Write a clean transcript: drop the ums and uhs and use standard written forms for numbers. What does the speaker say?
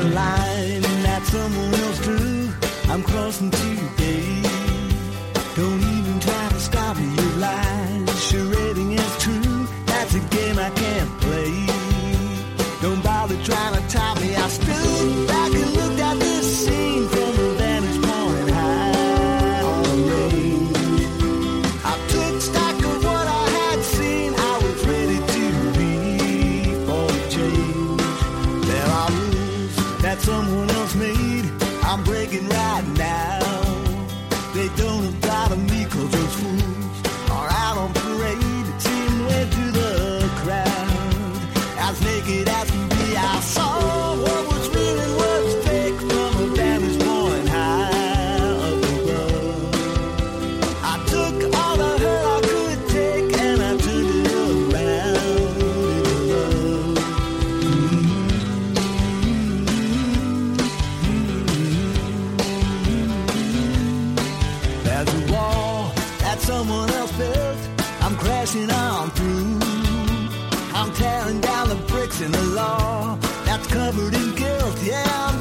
the line that someone else drew, I'm crossing today. Don't even try to stop me, you lie. Charading is true, that's a game I can't play. Don't bother trying to top me. I stood back and looked at this scene from a vantage point high on the range. I took stock of what I had seen. I was ready to leave for a change. There are rules that someone else made, I'm breaking right now. They don't apply to me 'cause those fools are out on parade, seeing way through the crowd. As naked as can be, I saw what was real and was fake from a vantage point high up above. I took all the hurt I could take and I turned it around into love. There's a wall that someone else built, I'm crashing on through. I'm tearing down the bricks in the law that's covered in guilt. Yeah, I'm